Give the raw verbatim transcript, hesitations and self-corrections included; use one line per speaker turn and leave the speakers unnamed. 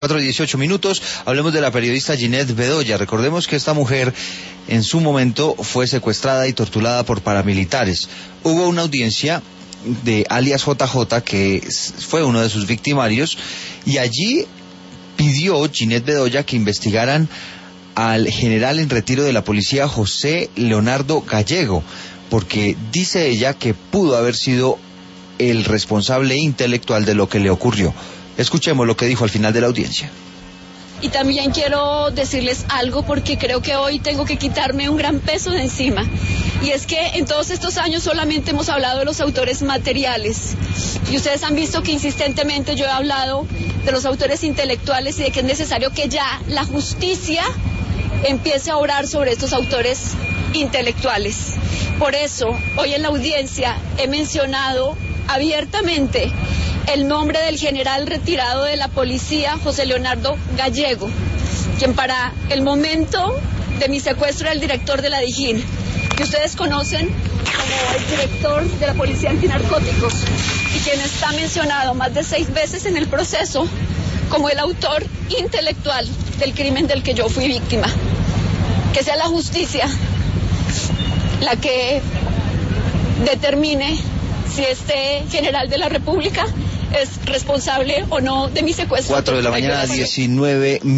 cuatro y dieciocho minutos, hablemos de la periodista Ginette Bedoya. Recordemos que esta mujer en su momento fue secuestrada y torturada por paramilitares. Hubo una audiencia de alias J J, que fue uno de sus victimarios, y allí pidió Ginette Bedoya que investigaran al general en retiro de la policía José Leonardo Gallego, porque dice ella que pudo haber sido el responsable intelectual de lo que le ocurrió. Escuchemos lo que dijo al final de la audiencia.
Y también quiero decirles algo, porque creo que hoy tengo que quitarme un gran peso de encima. Y es que en todos estos años solamente hemos hablado de los autores materiales. Y ustedes han visto que insistentemente yo he hablado de los autores intelectuales y de que es necesario que ya la justicia empiece a obrar sobre estos autores intelectuales. Por eso, hoy en la audiencia he mencionado abiertamente el nombre del general retirado de la policía, José Leonardo Gallego, quien para el momento de mi secuestro era el director de la Dijín, que ustedes conocen como el director de la Policía Antinarcóticos, y quien está mencionado más de seis veces en el proceso como el autor intelectual del crimen del que yo fui víctima. Que sea la justicia la que determine si este general de la República es responsable o no de mi secuestro.
Cuatro de la mañana, diecinueve